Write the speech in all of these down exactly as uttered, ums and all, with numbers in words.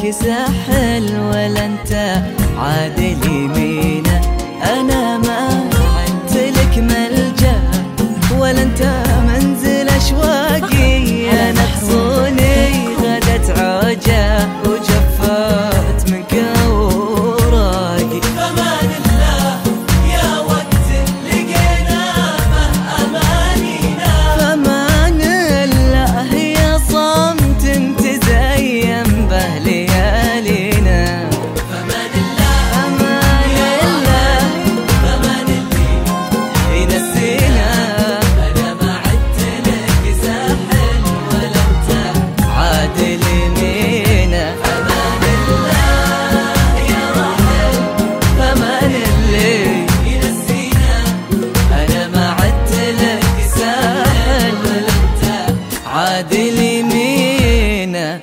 لك ساحل ولا انت عادل يمينه. انا ما عدت لك ملجأ ولا انت منزل اشواقي. انا تصوني غدت عوجة وجفت منك اوراقي. فمان الله يا وقت لقينا مه امانينا. فمان الله يا صمت تزين به ليالينا. فمان الله امان الله فمان اللي ينسينا. انا ما عدت لك ساحل ولا انت عادل يمينه. فمان الله يا رحل فمان اللي ينسينا. انا ما عدت لك ساحل ولا انت عادل يمينه.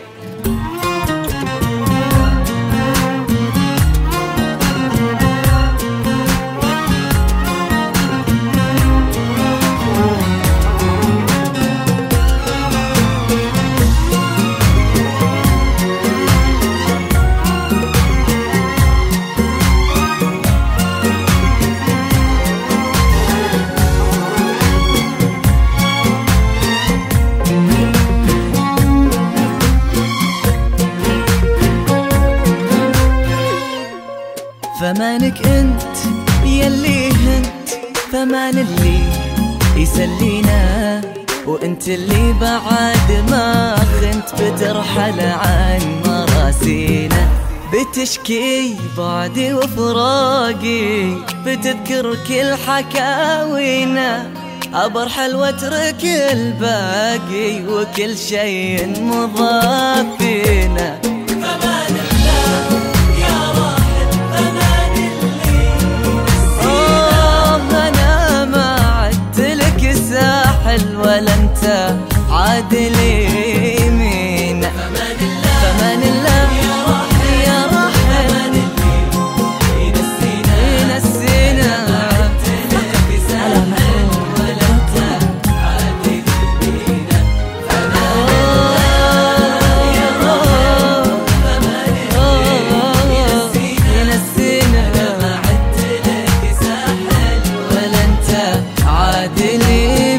فمانك انت يلي هنت. فمان اللي يسلينا وانت اللي بعد ما خنت بترحل عن مراسينا. بتشكي بعدي وفراقي بتذكر كل حكاوينا. أبرحل واترك الباقي وكل شيء مضاف فينا. فمان الله يا راحل فمان اللي آه أنا ما عدت لك ساحل ولا أنت عادل يمينه. فمان الله فمان الله يا راحل يا راحل فمان اللي ينسينا. ينسينا. ما عدت لك ساحل ولا انت عادل يمينه. فمان الله يا راحل فمان اللي ينسينا. ينسينا. ما عدت لك ساحل ولا أنت عادل